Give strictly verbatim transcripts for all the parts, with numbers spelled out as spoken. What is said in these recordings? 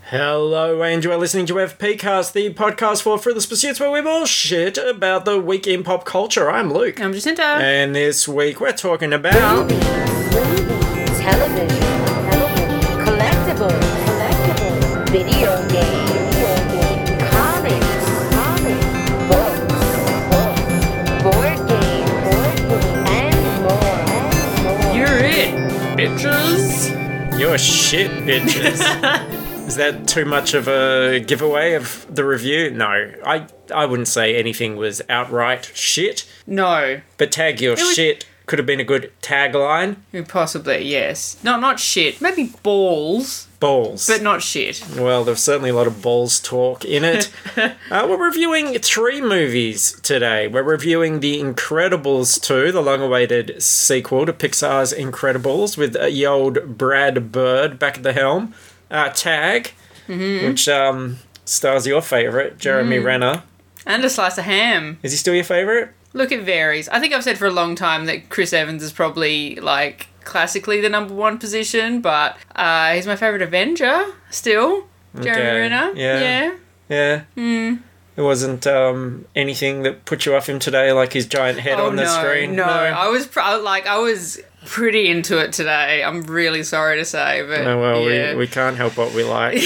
Hello, and you are listening to F P Cast, the podcast for Fruitless Pursuits, where we bullshit about the week in pop culture. I'm Luke. I'm Jacinta. And this week we're talking about... Movies, movies, television, television, collectibles, collectibles, video games, video games, comics, comics, books, books, board games, board games, and more, and more. You're it, bitches. You're shit, bitches. Is that too much of a giveaway of the review? No, I I wouldn't say anything was outright shit. No. But tag your was- shit could have been a good tagline. Possibly, yes. No, not shit. Maybe balls, Balls. but not shit. Well, there's certainly a lot of balls talk in it. uh, we're reviewing three movies today. We're reviewing The Incredibles two, the long-awaited sequel to Pixar's Incredibles, with uh, ye old Brad Bird back at the helm. Uh, Tag, mm-hmm. which um, stars your favourite, Jeremy mm. Renner. And a slice of ham. Is he still your favourite? Look, it varies. I think I've said for a long time that Chris Evans is probably, like, classically the number one position, but uh, he's my favourite Avenger still. Jeremy Okay. Renner. Yeah. Yeah. Yeah. Mm. There wasn't um, anything that put you off him today, like his giant head Oh, on the no, screen? No, I was, pr- I- like, I was... pretty into it today. I'm really sorry to say, but No, well, yeah. we, we can't help what we like.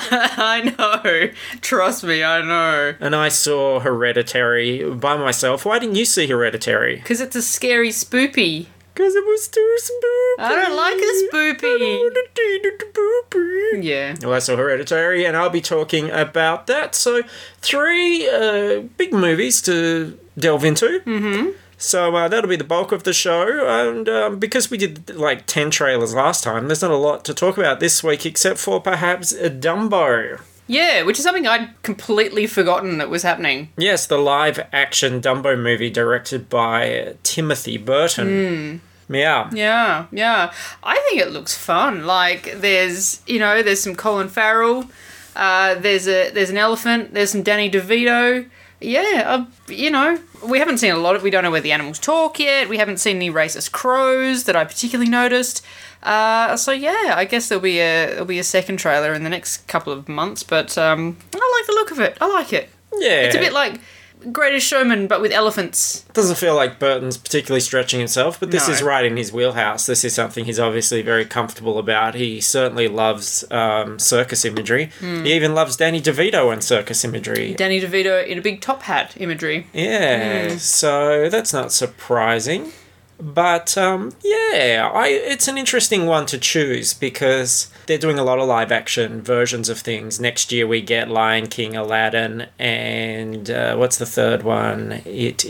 I know. Trust me, I know. And I saw Hereditary by myself. Why didn't you see Hereditary? Because it's a scary spoopy. Because it was too spoopy. I don't like a spoopy. I don't want to date a spoopy. Yeah. Well, I saw Hereditary, and I'll be talking about that. So, three uh, big movies to delve into. Mm-hmm. So uh, that'll be the bulk of the show, and um, because we did like ten trailers last time, there's not a lot to talk about this week except for perhaps Dumbo. Yeah, which is something I'd completely forgotten that was happening. Yes, the live-action Dumbo movie directed by Timothy Burton. Mm. Yeah. Yeah, yeah. I think it looks fun. Like, there's, you know, there's some Colin Farrell, uh, there's a there's an elephant, there's some Danny DeVito. Yeah, uh, you know, we haven't seen a lot of... We don't know where the animals talk yet. We haven't seen any racist crows that I particularly noticed. Uh, so, yeah, I guess there'll be a there'll be a second trailer in the next couple of months. But um, I like the look of it. I like it. Yeah. It's a bit like Greatest Showman, but with elephants. Doesn't feel like Burton's particularly stretching himself, but this No. is right in his wheelhouse. This is something he's obviously very comfortable about. He certainly loves um, circus imagery. Mm. He even loves Danny DeVito and circus imagery. Danny DeVito in a big top hat imagery. Yeah, Mm. so that's not surprising. But, um, yeah, I, it's an interesting one to choose because they're doing a lot of live-action versions of things. Next year we get Lion King, Aladdin, and uh, what's the third one? It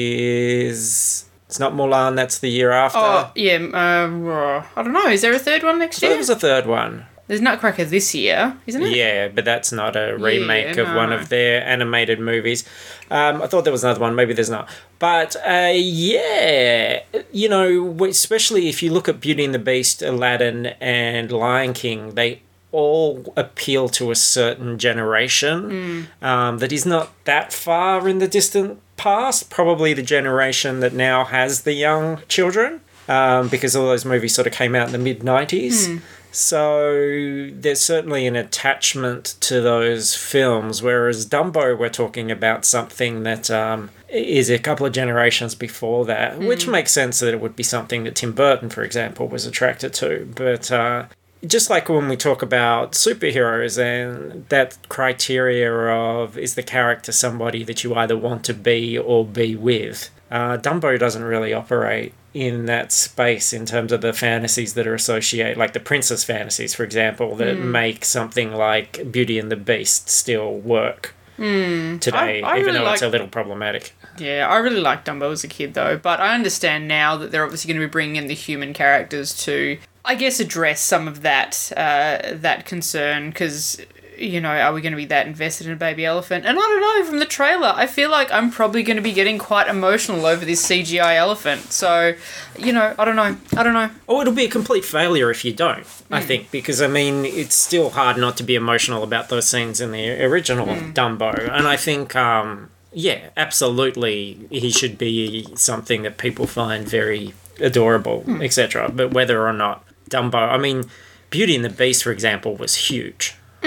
is... It's not Mulan, that's the year after. Oh, yeah, uh, I don't know. Is there a third one next So year? there was a third one. There's Nutcracker this year, isn't it? Yeah, but that's not a remake Yeah, of one no. of their animated movies. Um, I thought there was another one. Maybe there's not. But, uh, yeah, you know, especially if you look at Beauty and the Beast, Aladdin, and Lion King, they all appeal to a certain generation Mm. um, that is not that far in the distant past. Probably the generation that now has the young children, um, because all those movies sort of came out in the mid nineties. Mm. So there's certainly an attachment to those films, whereas Dumbo, we're talking about something that um, is a couple of generations before that, Mm. which makes sense that it would be something that Tim Burton, for example, was attracted to. But uh, just like when we talk about superheroes and that criteria of is the character somebody that you either want to be or be with, uh, Dumbo doesn't really operate in that space in terms of the fantasies that are associated, like the princess fantasies, for example, that Mm. make something like Beauty and the Beast still work Mm. today, I, I even really though like, it's a little problematic. Yeah, I really liked Dumbo as a kid, though. But I understand now that they're obviously going to be bringing in the human characters to, I guess, address some of that uh, that concern, because... You know, are we going to be that invested in a baby elephant? And I don't know, from the trailer, I feel like I'm probably going to be getting quite emotional over this C G I elephant. So, you know, I don't know. I don't know. Oh, it'll be a complete failure if you don't, I Mm. think, because, I mean, it's still hard not to be emotional about those scenes in the original Mm. Dumbo. And I think, um, yeah, absolutely, he should be something that people find very adorable, Mm. et cetera. But whether or not Dumbo, I mean, Beauty and the Beast, for example, was huge. Mm.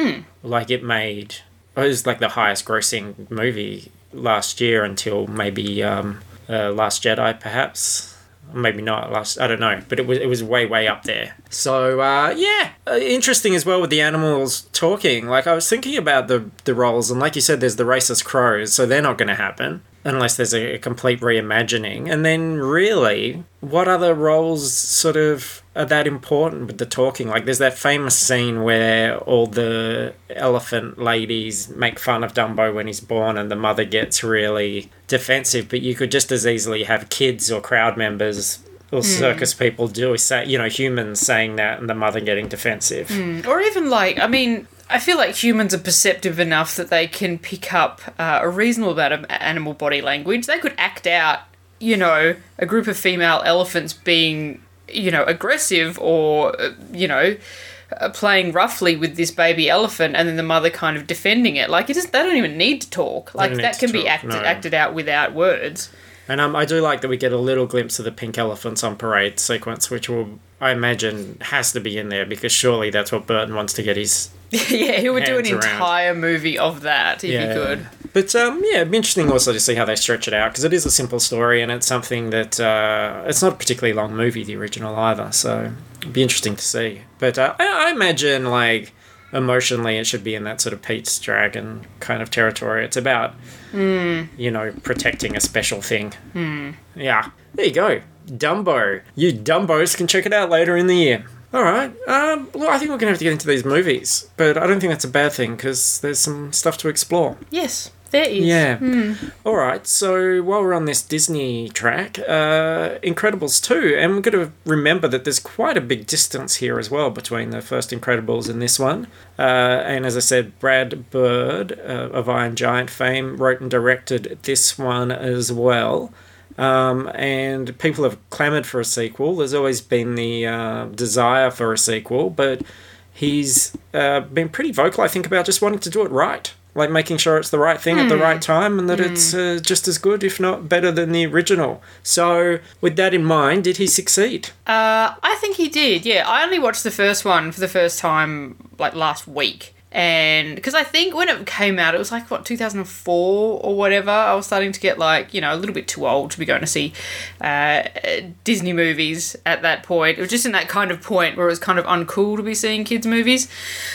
like it made, it was like the highest grossing movie last year until maybe um, uh, Last Jedi, perhaps. Maybe not last. I don't know, but it was it was way way up there. So uh, yeah, uh, interesting as well with the animals talking. Like I was thinking about the the roles, and like you said, there's the racist crows, so they're not going to happen unless there's a, a complete reimagining. And then really, what other roles sort of are that important with the talking? Like there's that famous scene where all the elephant ladies make fun of Dumbo when he's born, and the mother gets really defensive. But you could just as easily have kids or crowd members or circus mm. people do say, you know, humans saying that, and the mother getting defensive. Mm. Or even like, I mean, I feel like humans are perceptive enough that they can pick up uh, a reasonable amount of animal body language. They could act out, you know, a group of female elephants being, you know, aggressive or, uh, you know, uh, playing roughly with this baby elephant, and then the mother kind of defending it. Like, it just, they don't even need to talk. Like, that can be acted, no. acted out without words. And um, I do like that we get a little glimpse of the pink elephants on parade sequence, which will, I imagine, has to be in there, because surely that's what Burton wants to get his yeah, he would do an around. entire movie of that if yeah. he could. But um, yeah, it'd be interesting also to see how they stretch it out, because it is a simple story, and it's something that uh, it's not a particularly long movie, the original either. So it'd be interesting to see. But uh, I, I imagine like emotionally it should be in that sort of Pete's Dragon kind of territory. It's about mm. you know, protecting a special thing. Mm. Yeah, there you go. Dumbo. You Dumbos can check it out later in the year. All right. Um, well, I think we're going to have to get into these movies, but I don't think that's a bad thing, because there's some stuff to explore. Yes, there is. Yeah. Mm. All right. So while we're on this Disney track, uh, Incredibles two, and we're going to remember that there's quite a big distance here as well between the first Incredibles and this one. Uh, and as I said, Brad Bird uh, of Iron Giant fame wrote and directed this one as well. Um, and people have clamoured for a sequel. There's always been the uh, desire for a sequel, but he's uh, been pretty vocal, I think, about just wanting to do it right. Like making sure it's the right thing mm. at the right time, and that mm. it's uh, just as good, if not better, than the original. So with that in mind, did he succeed? Uh, I think he did, yeah. I only watched the first one for the first time, like, last week. And because I think when it came out, it was like, what, two thousand four or whatever. I was starting to get, like, you know, a little bit too old to be going to see uh, Disney movies at that point. It was just in that kind of point where it was kind of uncool to be seeing kids' movies.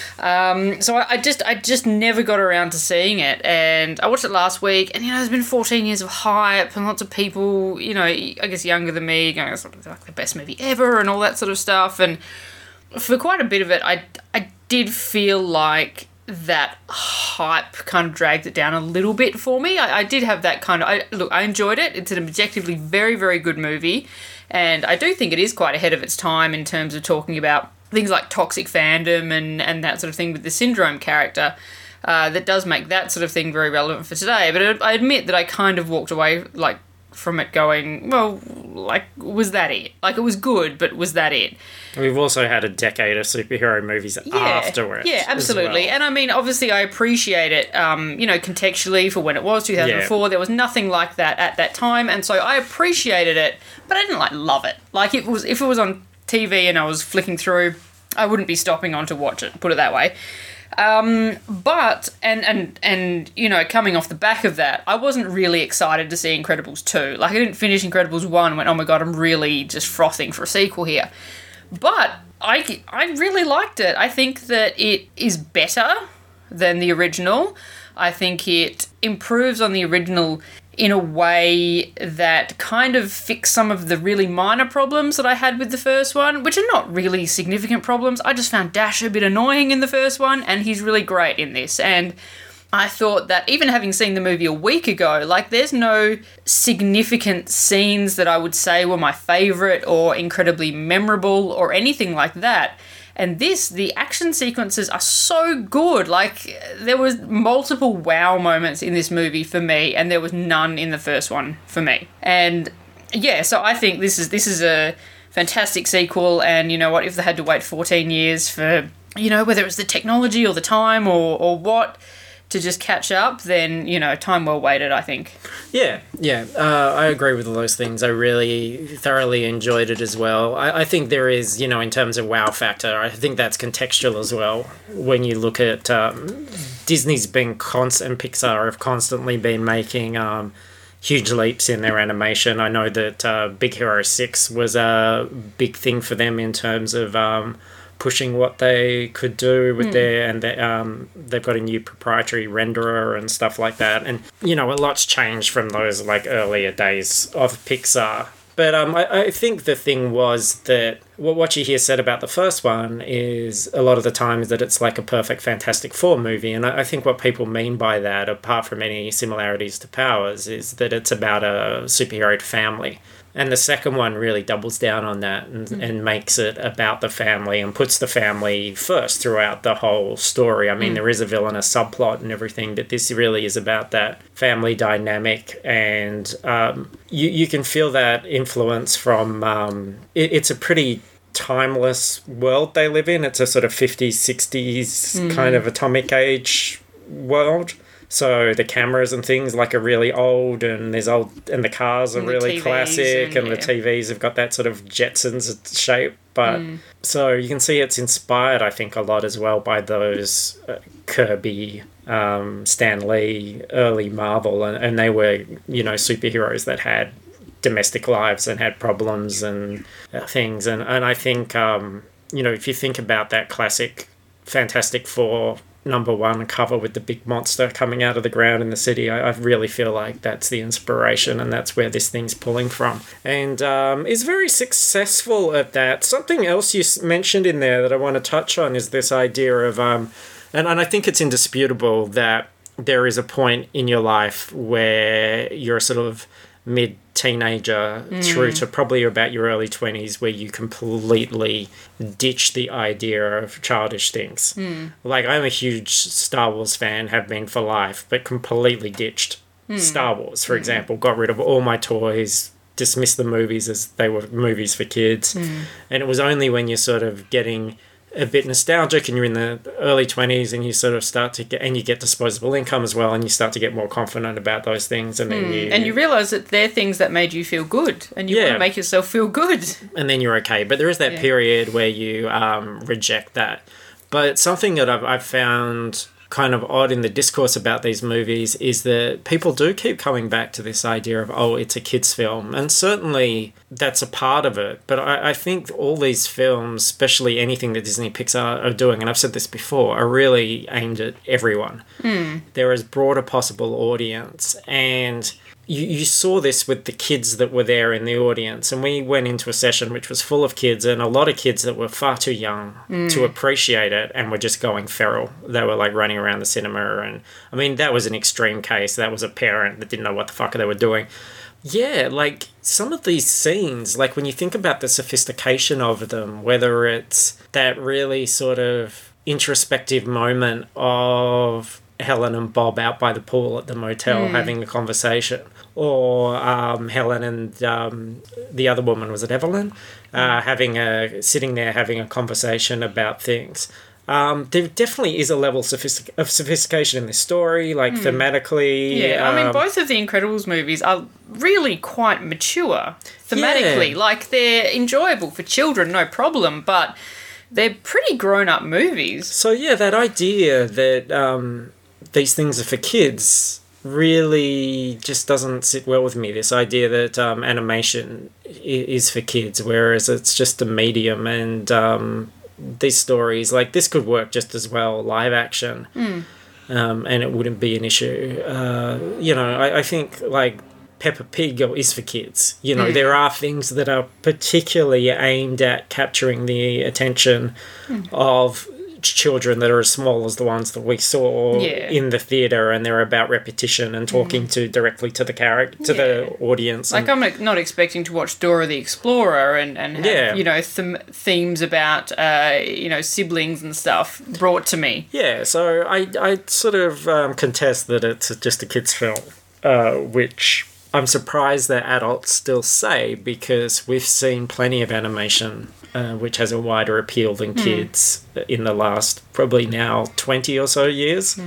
Um, so I, I just I just never got around to seeing it. And I watched it last week, and, you know, there's been fourteen years of hype and lots of people, you know, I guess younger than me, going, it's like the best movie ever and all that sort of stuff. And for quite a bit of it, I, I did feel like that hype kind of dragged it down a little bit for me. I, I did have that kind of... I, look, I enjoyed it. It's an objectively very, very good movie, and I do think it is quite ahead of its time in terms of talking about things like toxic fandom and, and that sort of thing with the Syndrome character. Uh, that does make that sort of thing very relevant for today. But I admit that I kind of walked away, like, from it going, well, like, was that it? Like, it was good, but was that it? We've also had a decade of superhero movies yeah, afterwards. Yeah, absolutely. Well. And I mean, obviously, I appreciate it, um, you know, contextually for when it was, two thousand four. Yeah. There was nothing like that at that time. And so I appreciated it, but I didn't, like, love it. Like, it was if it was on T V and I was flicking through, I wouldn't be stopping on to watch it, put it that way. Um, but, and, and, and, you know, coming off the back of that, I wasn't really excited to see Incredibles two. Like, I didn't finish Incredibles one and went, oh my god, I'm really just frothing for a sequel here. But I, I really liked it. I think that it is better than the original. I think it improves on the original in a way that kind of fixed some of the really minor problems that I had with the first one, which are not really significant problems. I just found Dash a bit annoying in the first one, and he's really great in this. And I thought that even having seen the movie a week ago, like, there's no significant scenes that I would say were my favourite or incredibly memorable or anything like that. And this, the action sequences are so good. Like, there was multiple wow moments in this movie for me, and there was none in the first one for me. And yeah, so I think this is this is a fantastic sequel. And you know what? If they had to wait fourteen years for, you know, whether it was the technology or the time or or what, to just catch up, then, you know, time well waited, I think. Yeah, yeah, uh, I agree with all those things. I really thoroughly enjoyed it as well. I, I think there is, you know, in terms of wow factor, I think that's contextual as well. When you look at um, Disney's been constant, and Pixar have constantly been making um, huge leaps in their animation. I know that uh, Big Hero six was a big thing for them in terms of um, pushing what they could do with mm. their, and they, um, they've got a new proprietary renderer and stuff like that. And, you know, a lot's changed from those, like, earlier days of Pixar. But um, I, I think the thing was that what you hear said about the first one is a lot of the times that it's like a perfect Fantastic Four movie. And I, I think what people mean by that, apart from any similarities to Powers, is that it's about a superhero family. And the second one really doubles down on that and, mm. and makes it about the family and puts the family first throughout the whole story. I mean, mm. there is a villainous subplot and everything, but this really is about that family dynamic. And um, you, you can feel that influence from... Um, it, it's a pretty timeless world they live in. It's a sort of fifties, sixties mm. kind of atomic age world. So the cameras and things like are really old, and there's old, and the cars are and really T Vs classic, and, and yeah. the T Vs have got that sort of Jetsons shape. But mm. so you can see it's inspired, I think, a lot as well by those uh, Kirby, um, Stan Lee, early Marvel, and, and they were, you know, superheroes that had domestic lives and had problems and uh, things. And and I think, um, you know, if you think about that classic Fantastic Four number one cover with the big monster coming out of the ground in the city, I, I really feel like that's the inspiration, and that's where this thing's pulling from, and um, is very successful at that. Something else you mentioned in there that I want to touch on is this idea of um, and, and I think it's indisputable that there is a point in your life where you're sort of mid teenager mm. through to probably about your early twenties where you completely ditch the idea of childish things. Mm. Like, I'm a huge Star Wars fan, have been for life, but completely ditched mm. Star Wars, for mm. example. Got rid of all my toys, dismissed the movies as they were movies for kids. Mm. And it was only when you're sort of getting a bit nostalgic and you're in the early twenties and you sort of start to get, and you get disposable income as well, and you start to get more confident about those things, and then mm. you and you realise that they're things that made you feel good, and you yeah. want to make yourself feel good, and then you're okay. But there is that yeah. period where you um, reject that. But something that I've, I've found kind of odd in the discourse about these movies is that people do keep coming back to this idea of, oh, it's a kid's film. And certainly that's a part of it. But I, I think all these films, especially anything that Disney Pixar are doing, and I've said this before, are really aimed at everyone. Mm. They're as broad a possible audience. And you, you saw this with the kids that were there in the audience. And we went into a session which was full of kids, and a lot of kids that were far too young mm. to appreciate it and were just going feral. They were like running around the cinema. And I mean, that was an extreme case. That was a parent that didn't know what the fuck they were doing. Yeah, like some of these scenes, like when you think about the sophistication of them, whether it's that really sort of introspective moment of Helen and Bob out by the pool at the motel mm. having a conversation, or um, Helen and um, the other woman, was it Evelyn, uh, having a sitting there having a conversation about things. Um, there definitely is a level of, sophistic- of sophistication in this story, like mm. thematically. Yeah, um, I mean, both of the Incredibles movies are really quite mature thematically. Yeah. Like, they're enjoyable for children, no problem, but they're pretty grown-up movies. So, yeah, that idea that um, these things are for kids really just doesn't sit well with me. This idea that um, animation is for kids, whereas it's just a medium, and um, these stories, like, this could work just as well live action, mm. um, and it wouldn't be an issue. Uh, you know, I, I think, like, Peppa Pig is for kids. You know, mm. there are things that are particularly aimed at capturing the attention mm. of children that are as small as the ones that we saw yeah. in the theatre, and they're about repetition and talking mm. to directly to the character, to yeah. the audience. Like, I'm not expecting to watch Dora the Explorer and, and have, yeah. you know, them- themes about, uh, you know, siblings and stuff brought to me. Yeah, so I, I sort of um, contest that it's just a kid's film, uh, which I'm surprised that adults still say, because we've seen plenty of animation Uh, which has a wider appeal than kids mm. in the last probably now twenty or so years. Mm.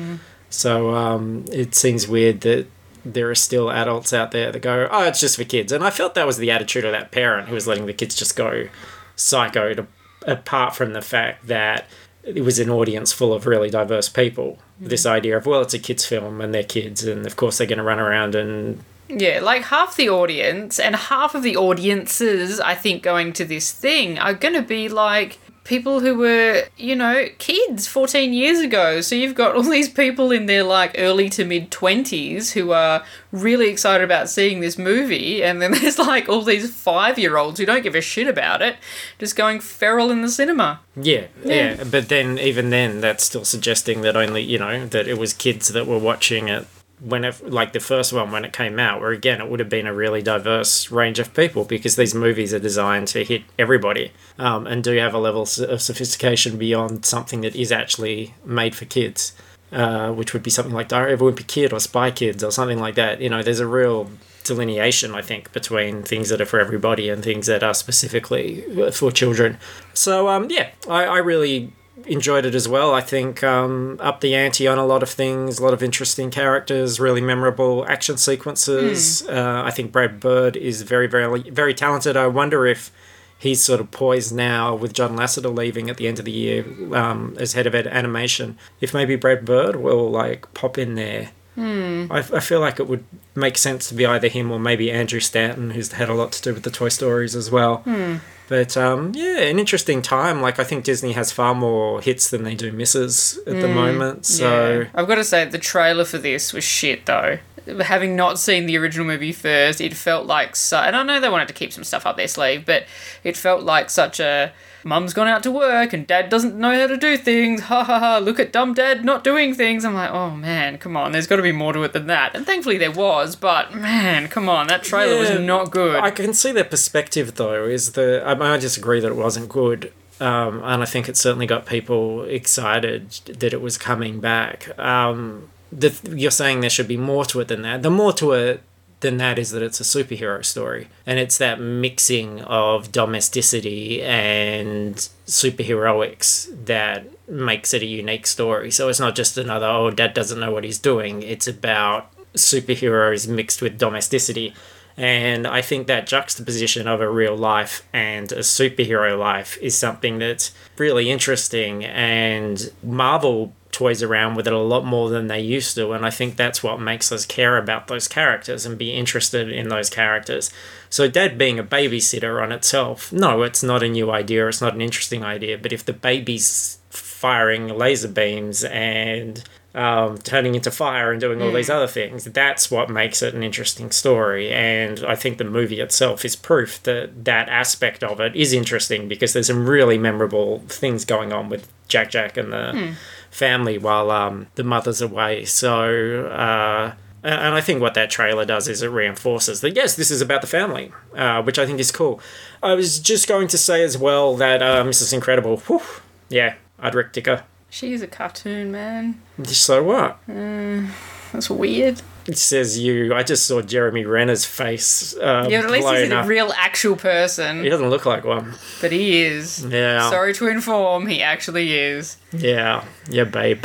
So um, it seems weird that there are still adults out there that go, oh, it's just for kids. And I felt that was the attitude of that parent who was letting the kids just go psycho, to, apart from the fact that it was an audience full of really diverse people. Mm. This idea of, well, it's a kids' film and they're kids, and of course they're going to run around and... Yeah, like half the audience and half of the audiences, I think, going to this thing are going to be like people who were, you know, kids fourteen years ago. So you've got all these people in their like early to mid twenties who are really excited about seeing this movie, and then there's like all these five-year-olds who don't give a shit about it, just going feral in the cinema. Yeah, yeah, yeah. But then, even then, that's still suggesting that only, you know, that it was kids that were watching it when it, like the first one when it came out, where again it would have been a really diverse range of people, because these movies are designed to hit everybody, um, and do have a level of sophistication beyond something that is actually made for kids, uh, which would be something like Diary of a Wimpy Kid or Spy Kids or something like that. You know, there's a real delineation, I think, between things that are for everybody and things that are specifically for children. So um, yeah, I, I really enjoyed it as well. I think um, up the ante on a lot of things, a lot of interesting characters, really memorable action sequences. Mm. Uh, I think Brad Bird is very, very, very talented. I wonder if he's sort of poised now with John Lasseter leaving at the end of the year um, as head of ed- animation. If maybe Brad Bird will like pop in there. Mm. I, I feel like it would make sense to be either him or maybe Andrew Stanton, who's had a lot to do with the Toy Stories as well. Mm. But, um, yeah, an interesting time. Like, I think Disney has far more hits than they do misses at mm, the moment, so... Yeah. I've got to say, the trailer for this was shit, though. Having not seen the original movie first, it felt like... Su- and I know they wanted to keep some stuff up their sleeve, but it felt like such a... Mum's gone out to work and Dad doesn't know how to do things. Ha ha ha, look at dumb Dad not doing things. I'm like, oh man, come on, there's got to be more to it than that. And thankfully there was, but man, come on, that trailer yeah, was not good. I can see their perspective though, is the... I, I disagree that it wasn't good. Um, and I think it certainly got people excited that it was coming back. Um, the, you're saying there should be more to it than that. The more to it than that is that it's a superhero story, and it's that mixing of domesticity and superheroics that makes it a unique story. So it's not just another, oh, Dad doesn't know what he's doing. It's about superheroes mixed with domesticity. And I think that juxtaposition of a real life and a superhero life is something that's really interesting, and Marvel toys around with it a lot more than they used to, and I think that's what makes us care about those characters and be interested in those characters. So Dad being a babysitter on itself, no, it's not a new idea, it's not an interesting idea, but if the baby's firing laser beams and um, turning into fire and doing all mm. these other things, that's what makes it an interesting story. And I think the movie itself is proof that that aspect of it is interesting, because there's some really memorable things going on with Jack Jack and the mm. family while um, the mother's away. So, uh, and I think what that trailer does is it reinforces that, yes, this is about the family, uh, which I think is cool. I was just going to say as well that uh, Missus Incredible, whew, yeah, I'd Rick Dicker. She is a cartoon, man. So what? Mm, that's weird. It says you. I just saw Jeremy Renner's face. Uh, yeah, but at least he's a real actual person. He doesn't look like one. But he is. Yeah. Sorry to inform, he actually is. Yeah. Yeah, babe.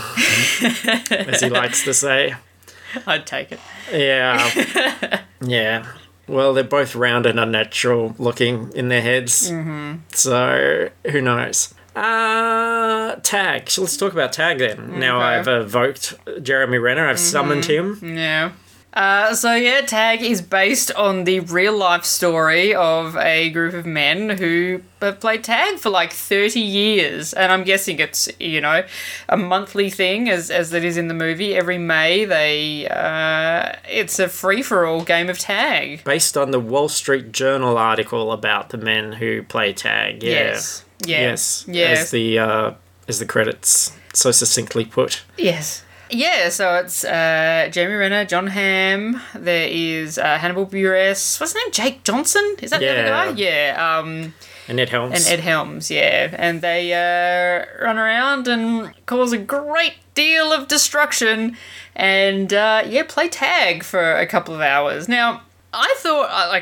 As he likes to say. I'd take it. Yeah. Yeah. Well, they're both round and unnatural looking in their heads. Mm-hmm. So, who knows? Uh, Tag. So let's talk about Tag then. Okay. Now I've evoked Jeremy Renner. I've mm-hmm. summoned him. Yeah. Uh, so yeah, Tag is based on the real life story of a group of men who have played tag for like thirty years. And I'm guessing it's, you know, a monthly thing as, as it is in the movie. Every May, they uh, it's a free-for-all game of tag. Based on the Wall Street Journal article about the men who play tag. Yeah. Yes. Yeah. Yes. Yes. As the, uh, as the credits so succinctly put. Yes. Yeah, so it's uh, Jeremy Renner, John Hamm, there is uh, Hannibal Buress, what's his name, Jake Johnson? Is that yeah. the other guy? Yeah. Um, and Ed Helms. And Ed Helms, yeah. And they uh, run around and cause a great deal of destruction and, uh, yeah, play tag for a couple of hours. Now, I thought, uh, okay,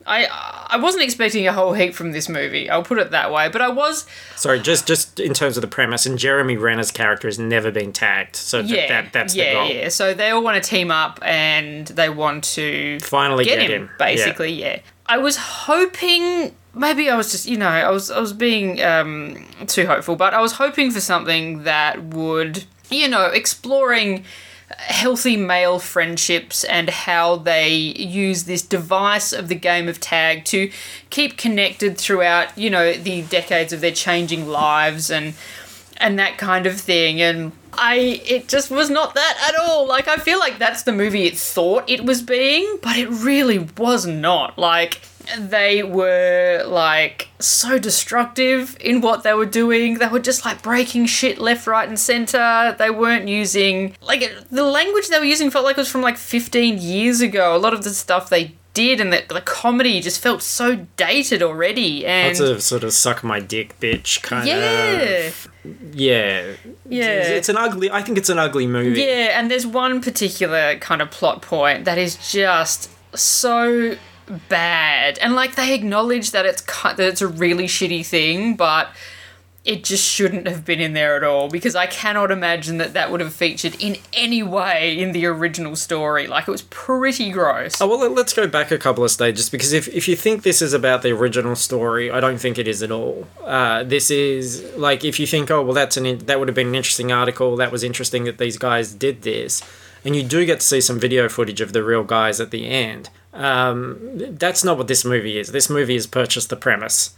I I wasn't expecting a whole heap from this movie. I'll put it that way. But I was. Sorry, just just in terms of the premise, and Jeremy Renner's character has never been tagged, so th- Yeah, that that's yeah, the goal. yeah. So they all want to team up and they want to Finally get, get him, him. basically. Yeah. I was hoping. Maybe I was just, you know, I was I was being um, too hopeful, but I was hoping for something that would, you know, exploring healthy male friendships and how they use this device of the game of tag to keep connected throughout, you know, the decades of their changing lives and and that kind of thing. And I it just was not that at all. Like, I feel like that's the movie it thought it was being, but it really was not. Like, they were, like, so destructive in what they were doing. They were just, like, breaking shit left, right, and centre. They weren't using... Like, the language they were using felt like it was from, like, fifteen years ago. A lot of the stuff they did and the, the comedy just felt so dated already. And Lots of sort of suck my dick bitch kind yeah. of... Yeah. Yeah. It's, it's an ugly... I think it's an ugly movie. Yeah, and there's one particular kind of plot point that is just so... bad, and like they acknowledge that it's that it's a really shitty thing, but it just shouldn't have been in there at all, because I cannot imagine that that would have featured in any way in the original story. Like, it was pretty gross. Oh, well, let's go back a couple of stages, because if, if you think this is about the original story, I don't think it is at all. Uh, this is, like, if you think, oh, well, that's an in- that would have been an interesting article, that was interesting that these guys did this, and you do get to see some video footage of the real guys at the end. Um, that's not what this movie is. This movie has purchased the premise,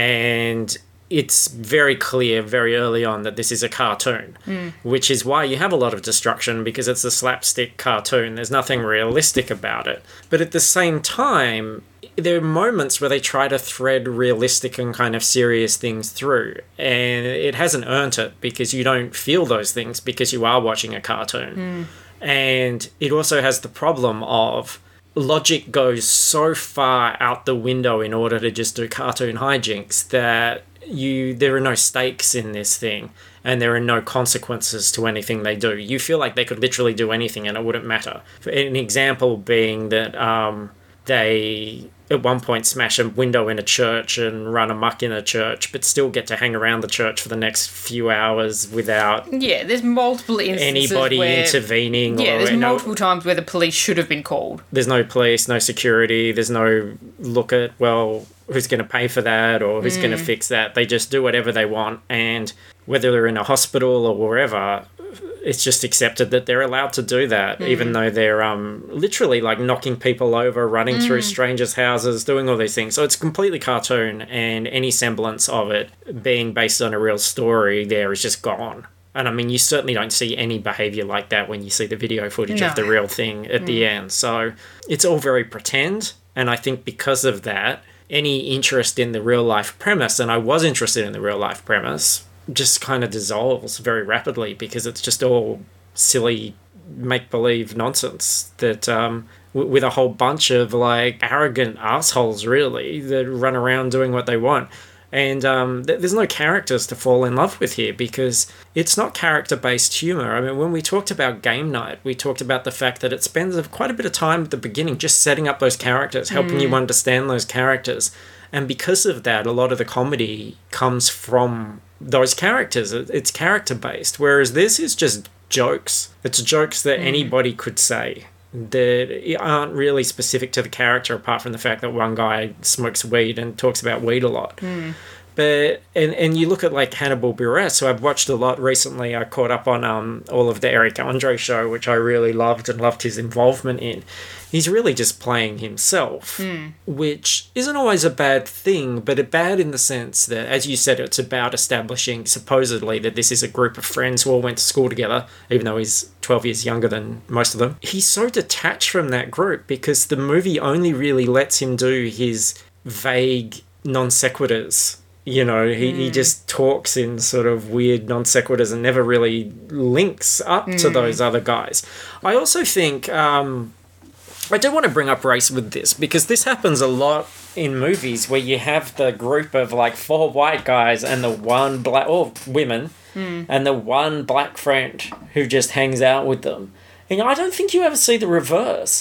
and it's very clear very early on that this is a cartoon, mm. which is why you have a lot of destruction, because it's a slapstick cartoon. There's nothing realistic about it. But at the same time, there are moments where they try to thread realistic and kind of serious things through, and it hasn't earned it, because you don't feel those things because you are watching a cartoon. Mm. And it also has the problem of logic goes so far out the window in order to just do cartoon hijinks that you there are no stakes in this thing, and there are no consequences to anything they do. You feel like they could literally do anything and it wouldn't matter. An example being that um, they at one point smash a window in a church and run amok in a church, but still get to hang around the church for the next few hours without yeah there's multiple instances anybody where, intervening. Yeah, or, there's you know, multiple times where the police should have been called. There's no police, no security, there's no look at, well, who's going to pay for that or who's mm. going to fix that. They just do whatever they want, and whether they're in a hospital or wherever, it's just accepted that they're allowed to do that, mm. even though they're um literally like knocking people over, running mm. through strangers' houses, doing all these things. So it's completely cartoon, and any semblance of it being based on a real story there is just gone. And I mean, you certainly don't see any behaviour like that when you see the video footage no. of the real thing at mm. the end. So it's all very pretend, and I think because of that, any interest in the real life premise, and I was interested in the real life premise, just kind of dissolves very rapidly, because it's just all silly make-believe nonsense that um, w- with a whole bunch of like arrogant assholes really that run around doing what they want. And um, th- there's no characters to fall in love with here, because it's not character-based humour. I mean, when we talked about Game Night, we talked about the fact that it spends quite a bit of time at the beginning just setting up those characters, helping mm. you understand those characters. And because of that, a lot of the comedy comes from those characters. It's character-based, whereas this is just jokes. It's jokes that mm. anybody could say that aren't really specific to the character, apart from the fact that one guy smokes weed and talks about weed a lot. Mm. But and and you look at like Hannibal Buress, who I've watched a lot recently. I caught up on um all of the Eric Andre show, which I really loved and loved his involvement in. He's really just playing himself, mm. which isn't always a bad thing, but a bad in the sense that, as you said, it's about establishing supposedly that this is a group of friends who all went to school together, even though he's twelve years younger than most of them. He's so detached from that group because the movie only really lets him do his vague non sequiturs. You know, he, mm. he just talks in sort of weird non sequiturs and never really links up mm. to those other guys. I also think, um, I do want to bring up race with this, because this happens a lot in movies where you have the group of like four white guys and the one black, or women, mm. and the one black friend who just hangs out with them. And I don't think you ever see the reverse.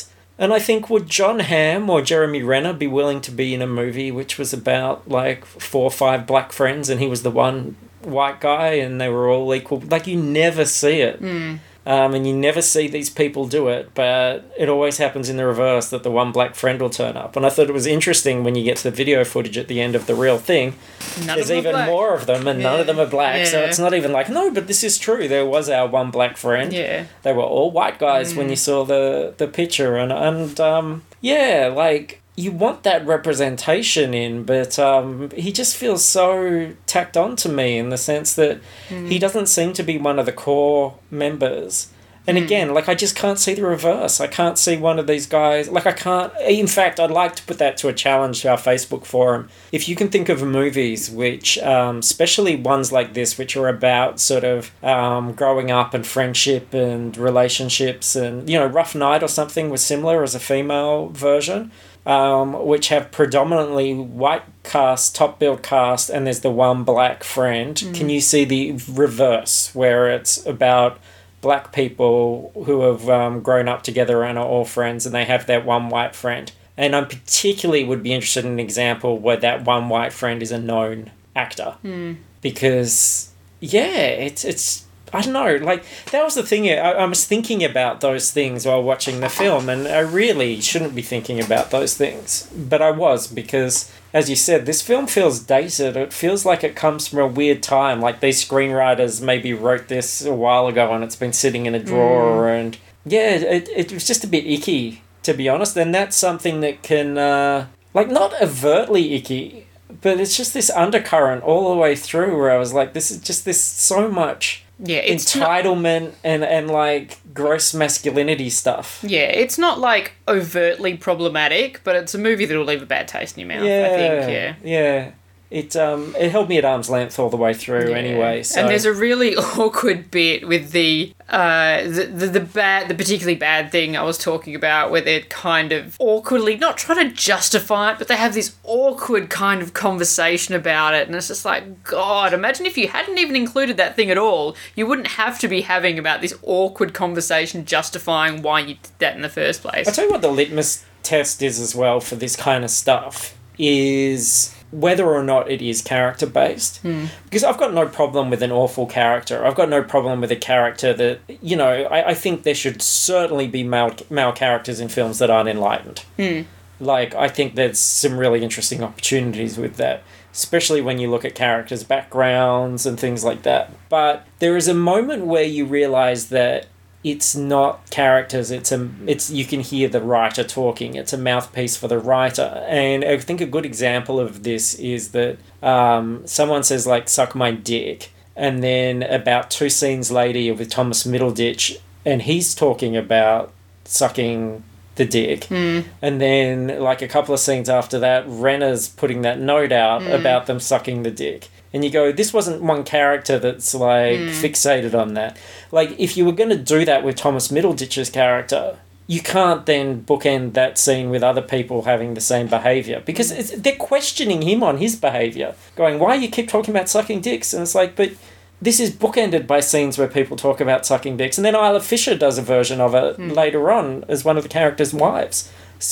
And I think, would John Hamm or Jeremy Renner be willing to be in a movie which was about, like, four or five black friends and he was the one white guy and they were all equal? Like, you never see it. Mm. Um, and you never see these people do it, but it always happens in the reverse, that the one black friend will turn up. And I thought it was interesting when you get to the video footage at the end of The Real Thing, None there's of them are even black. more of them and Yeah. none of them are black. So Yeah. it's not even like, no, but this is true. There was our one black friend. Yeah. They were all white guys Mm. when you saw the, the picture. And, and um, yeah, like, you want that representation in, but um, he just feels so tacked on to me in the sense that Mm. he doesn't seem to be one of the core members. And Mm. again, like, I just can't see the reverse. I can't see one of these guys. Like, I can't... In fact, I'd like to put that to a challenge to our Facebook forum. If you can think of movies which, um, especially ones like this, which are about sort of um, growing up and friendship and relationships and, you know, Rough Night or something was similar as a female version, um, which have predominantly white cast, top-billed cast, and there's the one black friend. Mm. Can you see the reverse, where it's about black people who have um, grown up together and are all friends, and they have that one white friend? And I particularly would be interested in an example where that one white friend is a known actor. Mm. Because, yeah, it's, it's I don't know, like, that was the thing. I, I was thinking about those things while watching the film, and I really shouldn't be thinking about those things. But I was, because, as you said, this film feels dated. It feels like it comes from a weird time. Like, these screenwriters maybe wrote this a while ago and it's been sitting in a drawer. Mm. And, yeah, it, it was just a bit icky, to be honest. And that's something that can, uh, like, not overtly icky, but it's just this undercurrent all the way through where I was like, this is just this so much... Yeah, it's entitlement not, and, and like gross masculinity stuff. Yeah, it's not like overtly problematic, but it's a movie that'll leave a bad taste in your mouth, Yeah, I think, yeah. Yeah. It um it held me at arm's length all the way through Yeah. anyway. So. And there's a really awkward bit with the uh the, the the bad the particularly bad thing I was talking about, where they're kind of awkwardly not trying to justify it, but they have this awkward kind of conversation about it, and it's just like, God, imagine if you hadn't even included that thing at all, you wouldn't have to be having about this awkward conversation justifying why you did that in the first place. I'll tell you what the litmus test is as well for this kind of stuff is whether or not it is character based. Hmm. Because I've got no problem with an awful character. I've got no problem with a character that, you know, I, I think there should certainly be male, male characters in films that aren't enlightened. Hmm. Like, I think there's some really interesting opportunities with that, especially when you look at characters' backgrounds and things like that. But there is a moment where you realise that it's not characters, it's a it's you can hear the writer talking. It's a mouthpiece for the writer. And I think a good example of this is that um, someone says, like, suck my dick, and then about two scenes later you're with Thomas Middleditch and he's talking about sucking the dick. Mm. And then, like, a couple of scenes after that, Renner's putting that note out Mm. about them sucking the dick. And you go, this wasn't one character that's, like, Mm. fixated on that. Like, if you were going to do that with Thomas Middleditch's character, you can't then bookend that scene with other people having the same behaviour. Because it's, they're questioning him on his behaviour. Going, why you keep talking about sucking dicks? And it's like, but this is bookended by scenes where people talk about sucking dicks. And then Isla Fisher does a version of it Mm. later on as one of the characters' wives.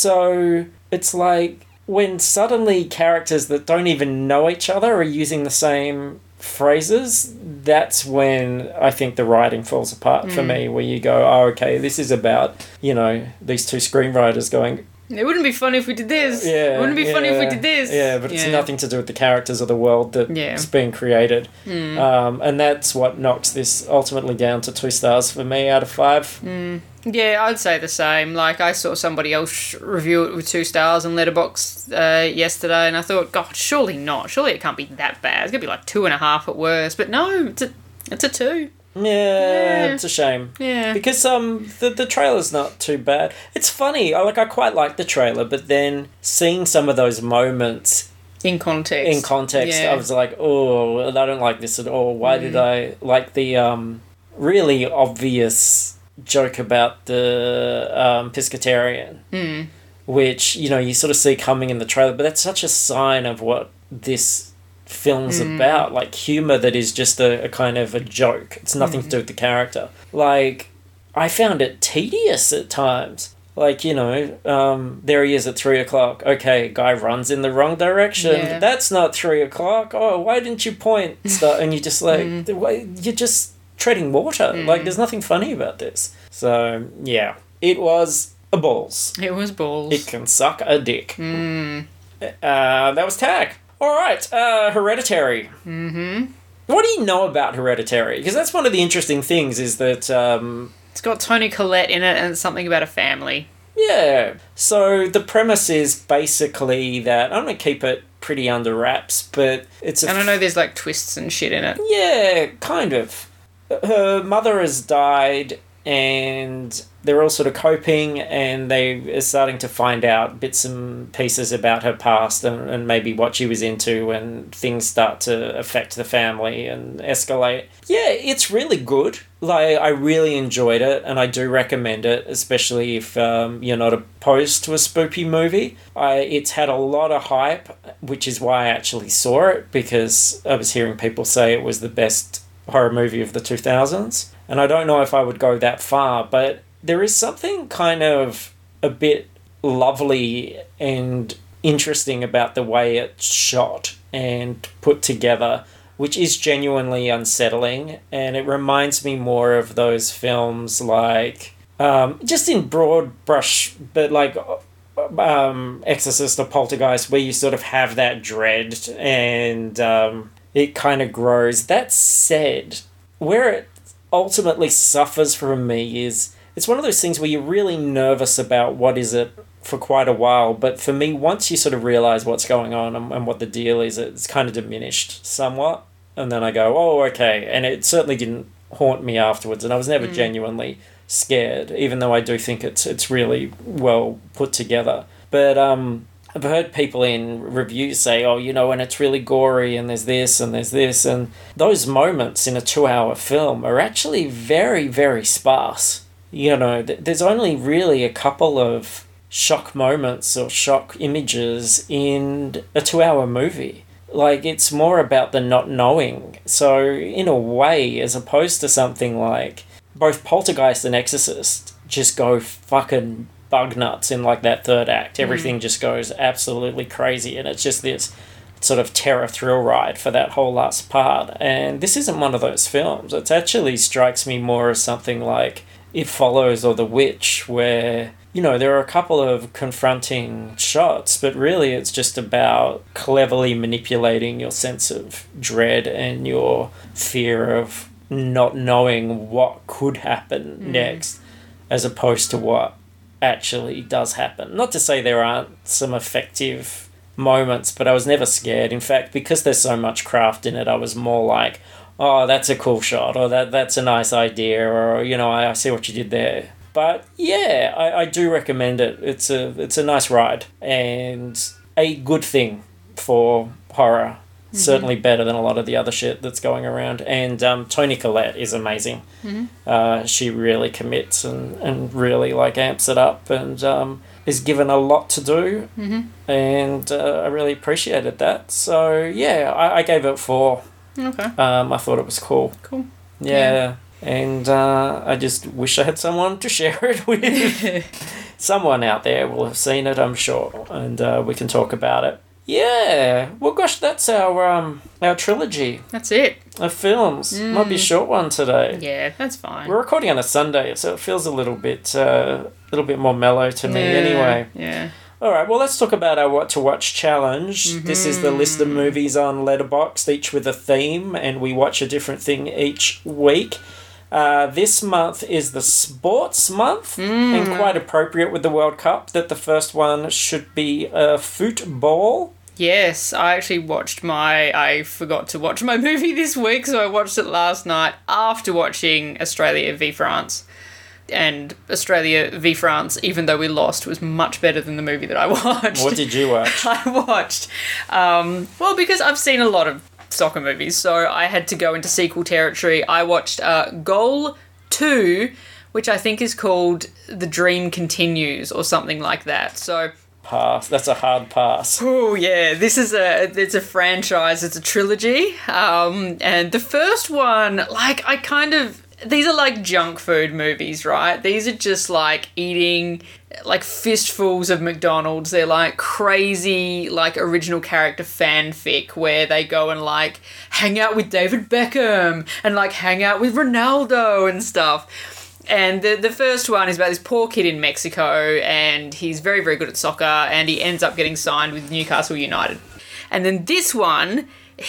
So it's like, when suddenly characters that don't even know each other are using the same phrases, that's when I think the writing falls apart for Mm. me, where you go, oh, okay, this is about, you know, these two screenwriters going, It wouldn't be funny if we did this. yeah, It wouldn't be funny if we yeah, did this. Yeah, but it's Yeah. nothing to do with the characters or the world that's Yeah. being created. Mm. Um, and that's what knocks this ultimately down to two stars for me out of five. Mm. Yeah, I'd say the same. Like, I saw somebody else review it with two stars on Letterboxd uh, yesterday, and I thought, God, surely not. Surely it can't be that bad. It's gonna be like two and a half at worst. But no, it's a, it's a two. Yeah, Yeah. it's a shame. Yeah. Because um the the trailer's not too bad. It's funny. I like I quite like the trailer, but then seeing some of those moments In context. in context, Yeah. I was like, oh, I don't like this at all. Why Mm. did I like the um really obvious joke about the um pescatarian, Mm. which, you know, you sort of see coming in the trailer, but that's such a sign of what this film's Mm. about, like humour that is just a, a kind of a joke. It's nothing Mm. to do with the character. Like, I found it tedious at times. Like, you know, um, there he is at three o'clock. Okay, guy runs in the wrong direction. Yeah. That's not three o'clock. Oh, why didn't you point? Stuff? And you're just like, mm. you're just treading water. Mm. Like, there's nothing funny about this. So, yeah, it was a balls. It was balls. It can suck a dick. Mm. Uh, that was Tag. All right, uh, Hereditary. Mm-hmm. What do you know about Hereditary? Because that's one of the interesting things is that... Um, it's got Toni Collette in it and it's something about a family. Yeah. So the premise is basically that... I'm going to keep it pretty under wraps, but it's a... And I know there's, like, twists and shit in it. Yeah, kind of. Her mother has died and they're all sort of coping and they are starting to find out bits and pieces about her past and, and maybe what she was into, and things start to affect the family and escalate. Yeah, it's really good. Like, I really enjoyed it and I do recommend it, especially if um, you're not opposed to a spoopy movie. I, it's had a lot of hype, which is why I actually saw it, because I was hearing people say it was the best horror movie of the two thousands. And I don't know if I would go that far, but there is something kind of a bit lovely and interesting about the way it's shot and put together, which is genuinely unsettling. And it reminds me more of those films like, um, just in broad brush, but like um, Exorcist or Poltergeist, where you sort of have that dread and um, it kind of grows. That said, where it ultimately suffers from me is it's one of those things where you're really nervous about what is it for quite a while, but for me, once you sort of realise what's going on and, and what the deal is, it's kind of diminished somewhat, and then I go, oh, okay, and it certainly didn't haunt me afterwards, and I was never mm. genuinely scared, even though I do think it's it's really well put together. But um I've heard people in reviews say, oh, you know, and it's really gory and there's this and there's this. And those moments in a two-hour film are actually very, very sparse. You know, th- there's only really a couple of shock moments or shock images in a two-hour movie. Like, it's more about the not knowing. So, in a way, as opposed to something like both Poltergeist and Exorcist just go fucking bug nuts in like that third act. Everything mm. just goes absolutely crazy, and it's just this sort of terror thrill ride for that whole last part. And this isn't one of those films. It actually strikes me more as something like It Follows or The Witch, where, you know, there are a couple of confronting shots, but really it's just about cleverly manipulating your sense of dread and your fear of not knowing what could happen mm. next, as opposed to what actually does happen. Not to say there aren't some effective moments, but I was never scared. In fact, because there's so much craft in it, I was more like, oh, that's a cool shot, or that that's a nice idea, or, you know, I, I see what you did there. But yeah, I, I do recommend it. It's a it's a nice ride and a good thing for horror. Mm-hmm. Certainly better than a lot of the other shit that's going around. And um, Toni Collette is amazing. Mm-hmm. Uh, she really commits and, and really like amps it up and um, is given a lot to do. Mm-hmm. And uh, I really appreciated that. So yeah, I, I gave it four. Okay. Um, I thought it was cool. Cool. Yeah. yeah. And uh, I just wish I had someone to share it with. Someone out there will have seen it, I'm sure. And uh, we can talk about it. Yeah, well, gosh, that's our um our trilogy. That's it. Of films. Mm. Might be a short one today. Yeah, that's fine. We're recording on a Sunday, so it feels a little bit uh, a little bit more mellow to me. Yeah, anyway. Yeah. All right. Well, let's talk about our what to watch challenge. Mm-hmm. This is the list of movies on Letterboxd, each with a theme, and we watch a different thing each week. Uh, this month is the sports month, mm. and quite appropriate with the World Cup that the first one should be uh, football. Yes, I actually watched my... I forgot to watch my movie this week, so I watched it last night after watching Australia v France. And Australia v France, even though we lost, was much better than the movie that I watched. What did you watch? I watched... Um, well, because I've seen a lot of soccer movies, so I had to go into sequel territory. I watched uh, Goal two, which I think is called The Dream Continues or something like that. So... Pass. That's a hard pass. Oh yeah, this is a it's a franchise. It's a trilogy, um, and the first one, like I kind of these are like junk food movies, right? These are just like eating like fistfuls of McDonald's. They're like crazy, like original character fanfic where they go and like hang out with David Beckham and like hang out with Ronaldo and stuff. And the the first one is about this poor kid in Mexico, and he's very, very good at soccer, and he ends up getting signed with Newcastle United. And then this one,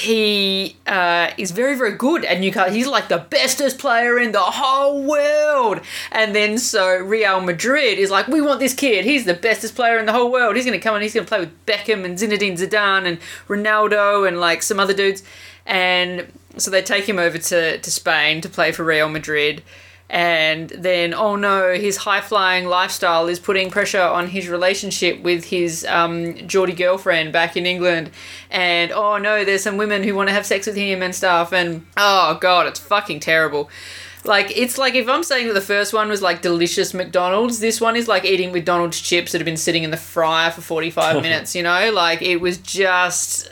he uh, is very, very good at Newcastle. He's like the bestest player in the whole world. And then so Real Madrid is like, we want this kid. He's the bestest player in the whole world. He's going to come and he's going to play with Beckham and Zinedine Zidane and Ronaldo and like some other dudes. And so they take him over to, to Spain to play for Real Madrid. And then, oh no, his high-flying lifestyle is putting pressure on his relationship with his um, Geordie girlfriend back in England. And, oh no, there's some women who want to have sex with him and stuff. And, oh God, it's fucking terrible. Like, it's like if I'm saying that the first one was like delicious McDonald's, this one is like eating McDonald's chips that have been sitting in the fryer for forty-five minutes, you know? Like, it was just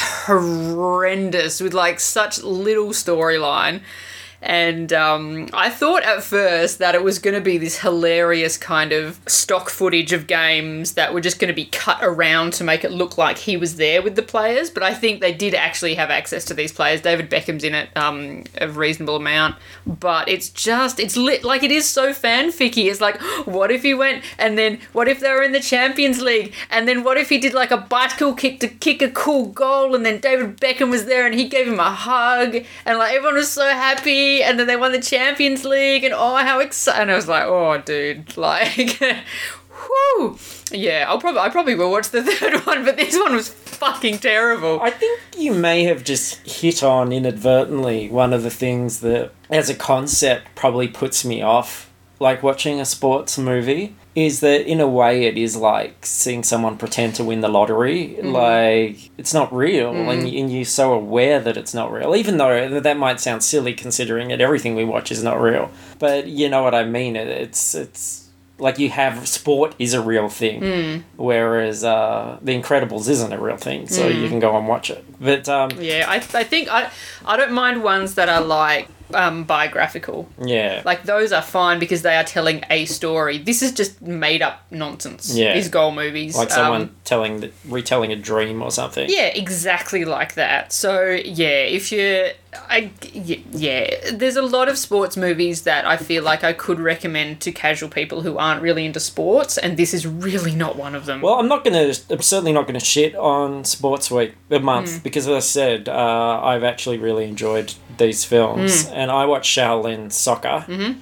horrendous with like such little storyline. And um, I thought at first that it was going to be this hilarious kind of stock footage of games that were just going to be cut around to make it look like he was there with the players. But I think they did actually have access to these players. David Beckham's in it um, a reasonable amount. But it's just, it's lit, like it is so fanficky. It's like, what if he went and then what if they were in the Champions League? And then what if he did like a bicycle kick to kick a cool goal and then David Beckham was there and he gave him a hug and like everyone was so happy. And then they won the Champions League, and oh, how exciting! And I was like, oh, dude, like, whoo, yeah. I'll probably, I probably will watch the third one, but this one was fucking terrible. I think you may have just hit on inadvertently one of the things that, as a concept, probably puts me off, like watching a sports movie. Is that in a way it is like seeing someone pretend to win the lottery. Mm. Like, it's not real, mm. and, and you're so aware that it's not real, even though that might sound silly considering that everything we watch is not real. But you know what I mean? It's it's like you have sport is a real thing, mm. whereas uh, The Incredibles isn't a real thing, so mm. you can go and watch it. But um, yeah, I I think I I don't mind ones that are like um biographical. Yeah. Like those are fine because they are telling a story. This is just made up nonsense. Yeah. These goal movies. Like someone um, telling the, retelling a dream or something. Yeah, exactly like that. So yeah, if you I yeah, there's a lot of sports movies that I feel like I could recommend to casual people who aren't really into sports, and this is really not one of them. Well, I'm not going to I'm certainly not going to shit on Sports Week a month mm. because as I said, uh, I've actually really enjoyed these films. Mm. And I watched Shaolin Soccer, mm-hmm.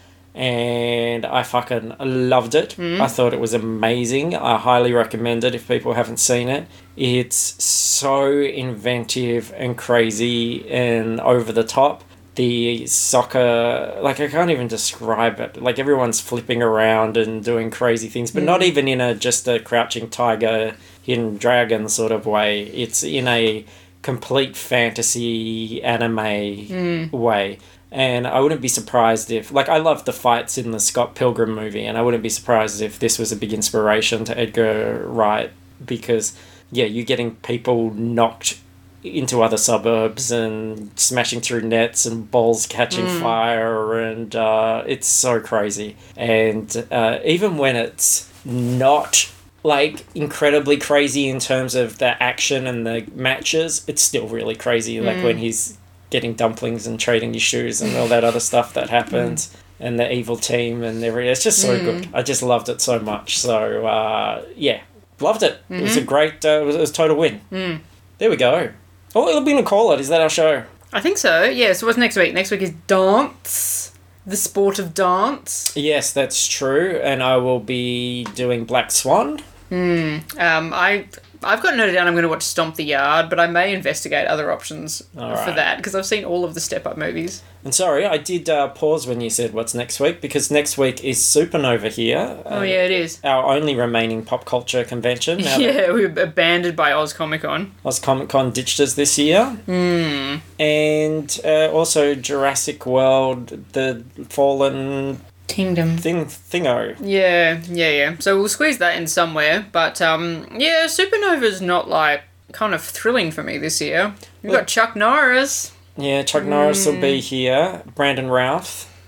and I fucking loved it. Mm. I thought it was amazing. I highly recommend it if people haven't seen it. It's so inventive and crazy and over the top. The soccer, like I can't even describe it. Like everyone's flipping around and doing crazy things, but mm. not even in a just a crouching tiger, hidden dragon sort of way. It's in a complete fantasy anime mm. way. And I wouldn't be surprised if, like, I love the fights in the Scott Pilgrim movie, and I wouldn't be surprised if this was a big inspiration to Edgar Wright, because, yeah, you're getting people knocked into other suburbs and smashing through nets and balls catching mm. fire, and uh, it's so crazy. And uh, even when it's not like incredibly crazy in terms of the action and the matches, it's still really crazy. Like mm. when he's getting dumplings and trading your shoes and all that other stuff that happens, mm. and the evil team and everything. It's just so mm. good. I just loved it so much. So uh, yeah, loved it. Mm-hmm. It was a great. Uh, it, was, it was a total win. Mm. There we go. Oh, it'll be in a call it. Is that our show? I think so. Yeah. So what's next week? Next week is dance. The sport of dance. Yes, that's true. And I will be doing Black Swan. Hmm. Um. I. I've got noted down I'm going to watch Stomp the Yard, but I may investigate other options all for right. that, because I've seen all of the Step Up movies. And sorry, I did uh, pause when you said what's next week, because next week is Supernova here. Oh, uh, yeah, it is. Our only remaining pop culture convention. Now yeah, we were abandoned by Oz Comic Con. Oz Comic Con ditched us this year. Hmm. And uh, also Jurassic World, the Fallen... Kingdom. Thing, thingo. Yeah, yeah, yeah. So we'll squeeze that in somewhere. But, um, yeah, Supernova's not, like, kind of thrilling for me this year. We've Look, got Chuck Norris. Yeah, Chuck Norris mm. will be here. Brandon Routh.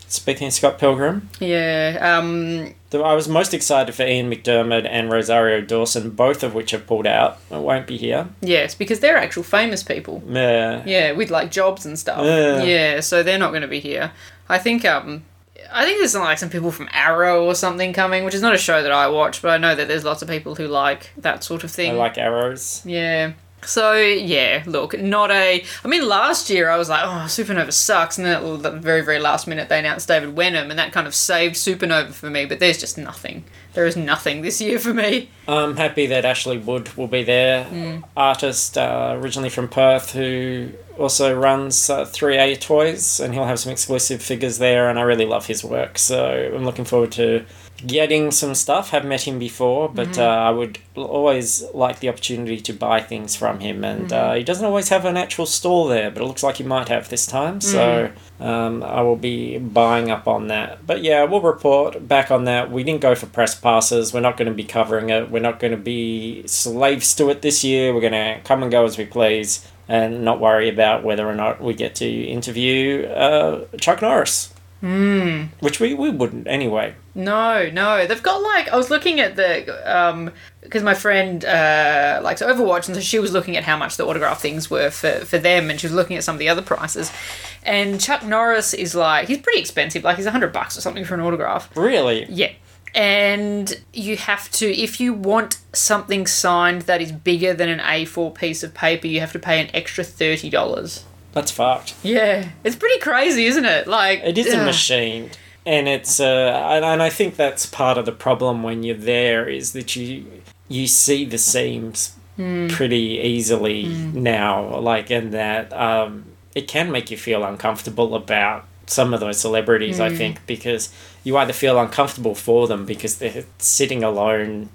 Speaking of Scott Pilgrim, Yeah. Um, the- I was most excited for Ian McDermott and Rosario Dawson, both of which have pulled out. It won't be here. yes, because they're actual famous people. Yeah. Yeah, with like jobs and stuff. Yeah. Yeah, so they're not going to be here. I think um I think there's like some people from Arrow or something coming, which is not a show that I watch, but I know that there's lots of people who like that sort of thing. I like arrows. Yeah. So, yeah, look, not a... I mean, last year I was like, oh, Supernova sucks, and then at the very, very last minute they announced David Wenham, and that kind of saved Supernova for me, but there's just nothing. There is nothing this year for me. I'm happy that Ashley Wood will be there. Mm. Artist uh, originally from Perth who also runs uh, three A Toys, and he'll have some exclusive figures there, and I really love his work, so I'm looking forward to getting some stuff. Haven't met him before, but Mm-hmm. uh, I would always like the opportunity to buy things from him, and Mm-hmm. uh, he doesn't always have an actual stall there, but it looks like he might have this time, so um, I will be buying up on that. But yeah, we'll report back on that. We didn't go for press passes. We're not going to be covering it. We're not going to be slaves to it this year. We're going to come and go as we please and not worry about whether or not we get to interview uh, Chuck Norris. Mm. Which we, we wouldn't anyway. No, no. They've got, like... I was looking at the... um because my friend uh, likes Overwatch, and so she was looking at how much the autograph things were for, for them, and she was looking at some of the other prices. And Chuck Norris is, like... He's pretty expensive. Like, he's a hundred bucks or something for an autograph. Really? Yeah. And you have to, if you want something signed that is bigger than an A four piece of paper, you have to pay an extra thirty dollars. That's fucked. Yeah. It's pretty crazy, isn't it? Like, It is a ugh. machine. And it's, uh, and, and I think that's part of the problem when you're there is that you, you see the seams pretty easily now, like, and that, um, it can make you feel uncomfortable about some of those celebrities, I think, because you either feel uncomfortable for them because they're sitting alone,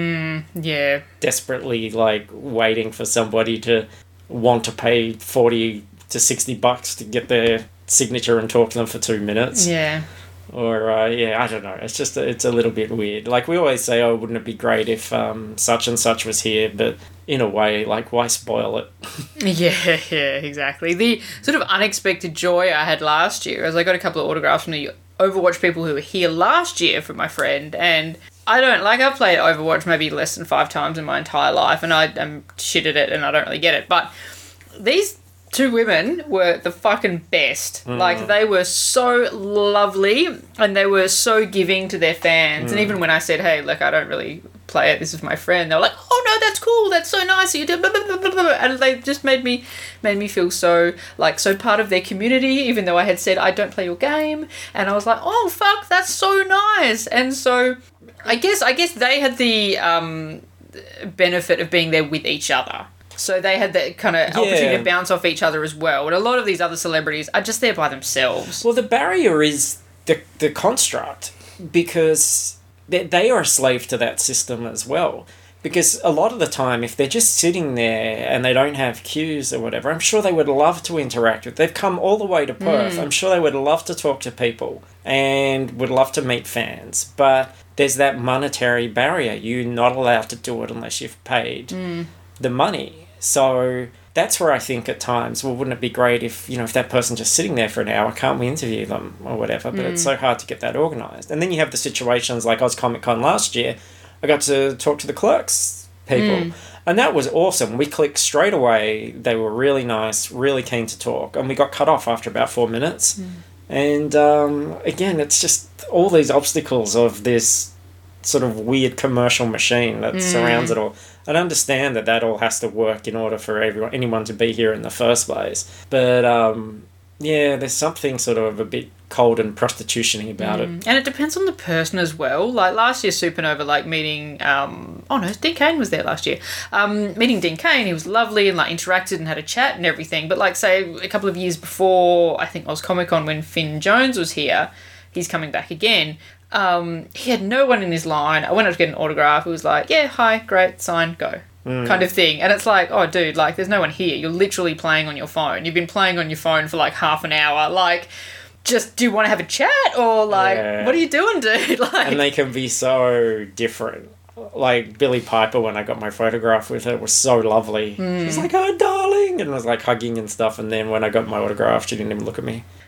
Yeah. desperately, like, waiting for somebody to want to pay forty to sixty bucks to get their signature and talk to them for two minutes. Yeah. Or, uh, yeah, I don't know. It's just, it's a little bit weird. Like, we always say, oh, wouldn't it be great if um, such and such was here? But in a way, like, why spoil it? Yeah, yeah, exactly. The sort of unexpected joy I had last year is I got a couple of autographs from the Overwatch people who were here last year from my friend, and I don't, like, I've played Overwatch maybe less than five times in my entire life, and I am shit at it, and I don't really get it, but these two women were the fucking best. Mm. Like, they were so lovely, and they were so giving to their fans, Mm. and even when I said, hey, look, I don't really play it, this is my friend, they were like, oh no, that's cool, that's so nice, you did blah, blah, blah, blah, blah. And they just made me made me feel so, like, so part of their community, even though I had said, I don't play your game, and I was like, oh fuck, that's so nice. And so I guess I guess they had the um, benefit of being there with each other. So they had that kind of opportunity Yeah. to bounce off each other as well. And a lot of these other celebrities are just there by themselves. Well, the barrier is the, the construct, because they, they are a slave to that system as well. Because a lot of the time, if they're just sitting there and they don't have cues or whatever, I'm sure they would love to interact with. They've come all the way to Perth. I'm sure they would love to talk to people and would love to meet fans. But there's that monetary barrier. You're not allowed to do it unless you've paid the money. So that's where I think at times, well, wouldn't it be great if, you know, if that person's just sitting there for an hour, can't we interview them or whatever? But it's so hard to get that organised. And then you have the situations like Oz Comic Con last year. I got to talk to the Clerks people. And that was awesome. We clicked straight away. They were really nice, really keen to talk. And we got cut off after about four minutes. And um, again, it's just all these obstacles of this sort of weird commercial machine that surrounds it all. I understand that that all has to work in order for everyone, anyone to be here in the first place. But um, yeah, there's something sort of a bit cold and prostitution-y about it. And it depends on the person as well. Like last year, Supernova, like meeting, um, oh no, Dean Cain was there last year. Um, meeting Dean Cain, he was lovely and like interacted and had a chat and everything. But like say a couple of years before, I think Oz Comic Con when Finn Jones was here, he's coming back again. Um, he had no one in his line. I went up to get an autograph. He was like, yeah, hi, great, sign, go. Kind of thing. And it's like, oh, dude, like, there's no one here. You're literally playing on your phone. You've been playing on your phone for like half an hour. Like, just, do you want to have a chat? Or like, Yeah. what are you doing, dude? Like, And they can be so different. Like Billie Piper, when I got my photograph with her, was so lovely. She was like, oh, darling, and was like hugging and stuff. And then when I got my autograph, she didn't even look at me.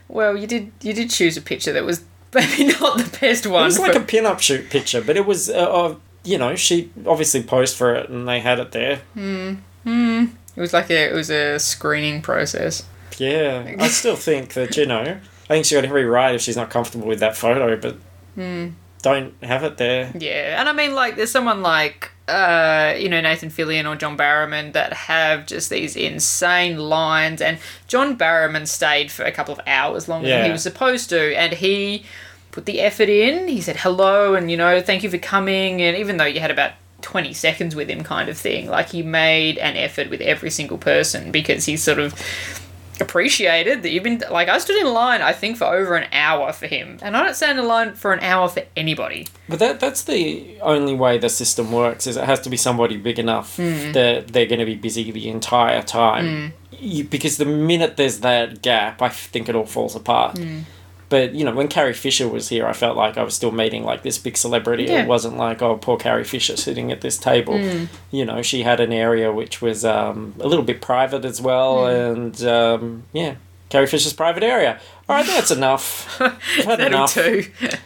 Well, you did you did choose a picture that was maybe not the best one. It was like for- a pin-up shoot picture, but it was, uh, uh, you know, she obviously posed for it and they had it there. It was like a it was a screening process. Yeah, I still think that, you know, I think she got every right if she's not comfortable with that photo, but don't have it there. Yeah, and I mean, like, there's someone like, uh, you know, Nathan Fillion or John Barrowman that have just these insane lines, and John Barrowman stayed for a couple of hours longer than he Yeah. was supposed to, and he put the effort in. He said hello, and, you know, thank you for coming, and even though you had about twenty seconds with him kind of thing, like, he made an effort with every single person because he sort of appreciated that you've been, like, I stood in line, I think, for over an hour for him, and I don't stand in line for an hour for anybody. But that that's the only way the system works, is it has to be somebody big enough that they're going to be busy the entire time. You, because the minute there's that gap, I think it all falls apart. But, you know, when Carrie Fisher was here, I felt like I was still meeting, like, this big celebrity. Yeah. It wasn't like, oh, poor Carrie Fisher sitting at this table. You know, she had an area which was um, a little bit private as well. And, um, yeah, Carrie Fisher's private area. All right, that's enough. I've had That'll enough. do.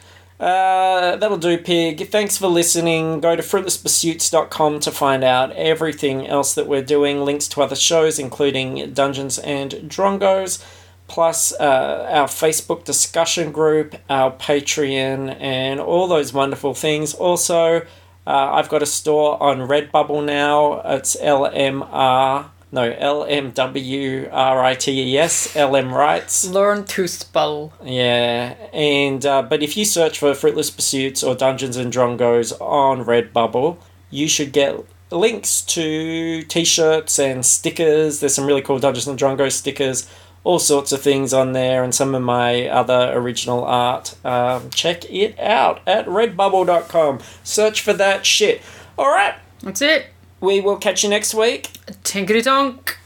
Uh, that'll do, Pig. Thanks for listening. Go to fruitless pursuits dot com to find out everything else that we're doing. Links to other shows, including Dungeons and Drongos, plus uh, our Facebook discussion group, our Patreon, and all those wonderful things. Also, uh, I've got a store on Redbubble now. It's L M R... No, L M W R I T E S, L M Rights. Learn to spell. Yeah, and uh, but if you search for Fruitless Pursuits or Dungeons and Drongos on Redbubble, you should get links to t-shirts and stickers. There's some really cool Dungeons and Drongos stickers, all sorts of things on there, and some of my other original art. Um, check it out at redbubble dot com. Search for that shit. All right, That's it. we will catch you next week. Tinkety tonk.